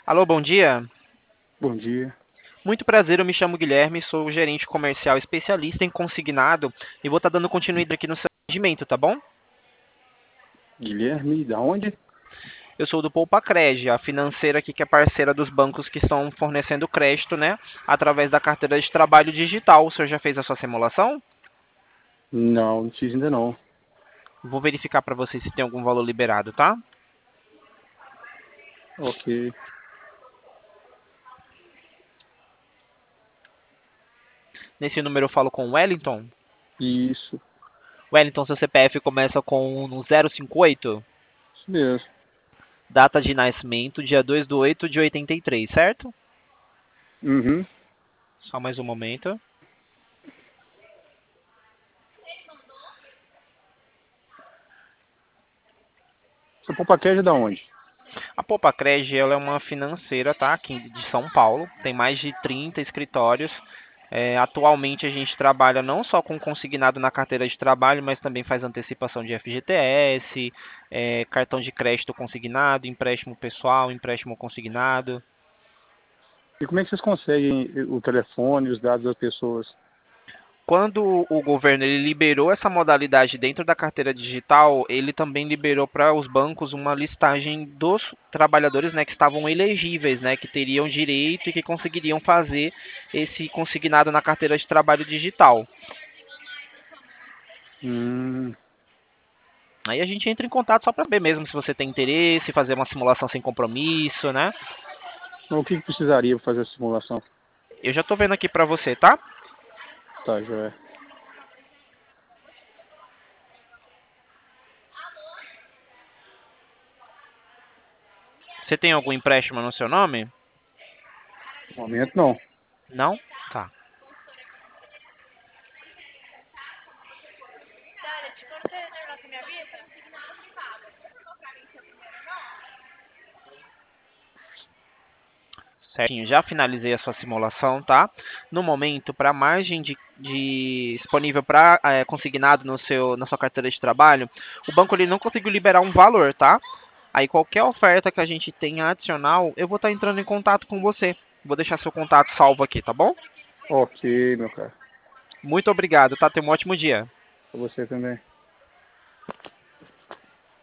Alô, bom dia. Bom dia. Muito prazer, eu me chamo Guilherme, sou gerente comercial especialista em consignado e vou estar dando continuidade aqui no seu atendimento, tá bom? Guilherme, da onde? Eu sou do Poupacred, a financeira aqui que é parceira dos bancos que estão fornecendo crédito, né, através da carteira de trabalho digital. O senhor já fez a sua simulação? Não fiz ainda não. Vou verificar para você se tem algum valor liberado, tá? Ok. Nesse número eu falo com o Wellington. Isso. Wellington, seu CPF começa com no 058, Isso mesmo. data de nascimento, dia 2/8 de 83, certo? Uhum. Só mais um momento. Seu Popacad é da onde? A Popacred, ela é uma financeira, tá? Aqui de São Paulo. Tem mais de 30 escritórios. Atualmente a gente trabalha não só com consignado na carteira de trabalho, mas também faz antecipação de FGTS, cartão de crédito consignado, empréstimo pessoal, empréstimo consignado. E como é que vocês conseguem o telefone, os dados das pessoas? Quando o governo ele liberou essa modalidade dentro da carteira digital, ele também liberou para os bancos uma listagem dos trabalhadores, né, que estavam elegíveis, né, que teriam direito e que conseguiriam fazer esse consignado na carteira de trabalho digital. Hum. Aí a gente entra em contato só para ver mesmo se você tem interesse, fazer uma simulação sem compromisso, né? O que precisaria para fazer a simulação? Eu já estou vendo aqui para você, tá? Tá, joia. Você tem algum empréstimo no seu nome? No momento não. Não? Tá. Certinho, já finalizei a sua simulação, tá? No momento, para a margem disponível para consignado no na sua carteira de trabalho, o banco ele não conseguiu liberar um valor, tá? Aí qualquer oferta que a gente tenha adicional, eu vou estar entrando em contato com você. Vou deixar seu contato salvo aqui, tá bom? Ok, meu cara. Muito obrigado, tá? Tenha um ótimo dia. Pra você também.